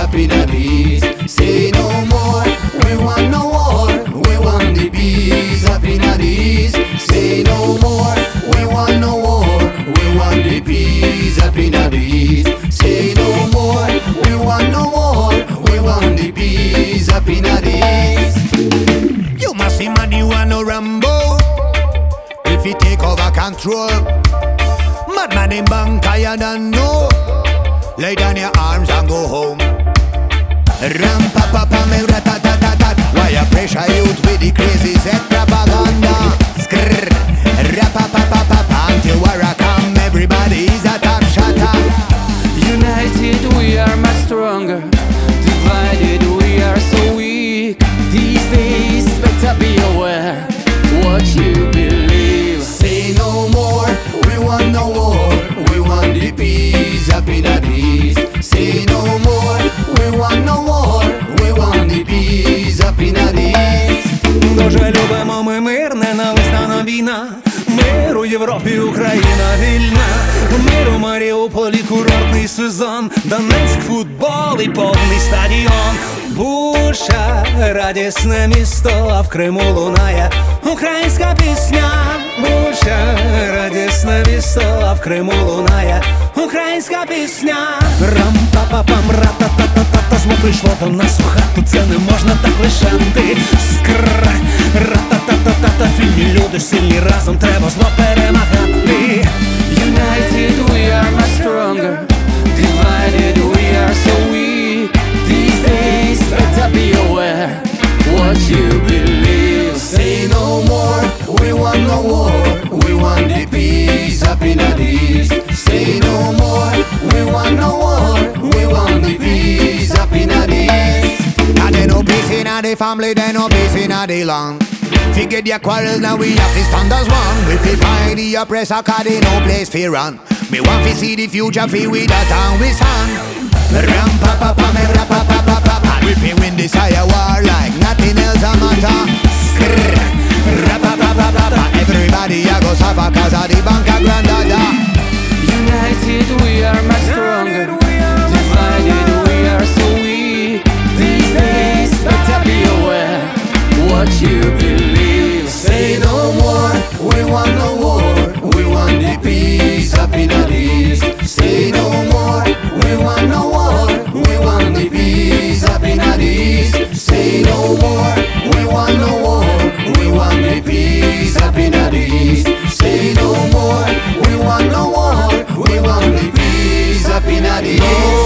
up in the east. Say no more, we want no war. We want the peace up in the east. Say no more, we want no war. We want the peace up in the east. Say no more, we want no war. We want the peace up in the east. You must see man, you want no Rambo. If you take over control, madman in bank tired and no. Lay down your arms and go home. Ram pa pa pa me ratatatat. Why you pressure youth with the crazy set propaganda? Skrrr, rapa pa pa pa pa. Anti-war come, everybody is a top shotter. United we are much stronger. Divided we are so weak. These days better be aware what you believe. Say no more, we want no war. We want the peace up in the east. Say no more, we want no war. We want the peace up in the east. Дуже любимо ми мир, ненависна нам війна. Мир у Європі, Україна вільна. Мир у Маріуполі, курортний сезон. Донецьк, футбол і повний стадіон. Буча, радісне місто, а в Криму лунає українська пісня. Буча, радісне місто, а в Криму лунає українська пісня. Рам-па-па-пам, ра-та-та-та-та-та. Зло прийшло до нас у хату, це не можна так лишати. Скр, ра-та-та-та-та-та. Вільні люди сильні, разом треба зло перемагати. United we are much stronger. Divided we are so weak. These days better be aware what you believe. Say no more, we want no war. We want the peace up in the east. Say no more, we want no war. We want the peace up in the east. And there no peace in the family, there no peace in the land. Forget your quarrels, now we have to stand as one. We feel fight the oppressor, cause they no place for run. Me want to see the future feel with that and we stand. Ram pa pa pa me ra pa pa pa pa pa. We feel win this higher war like nothing else a matter. Skrrr, ra pa pa pa pa pa. Everybody a go suffer cause of the bank a grandada. United we are much stronger. Divided we are so weak. These days better be aware what you believe. Say no more, we want no war. We want the peace up in the east. Say no more, we want no war. We want the peace up in the east. Say no more, we want no war. We want the peace up in the east. Say no more, we want no war. We want the peace up in the east.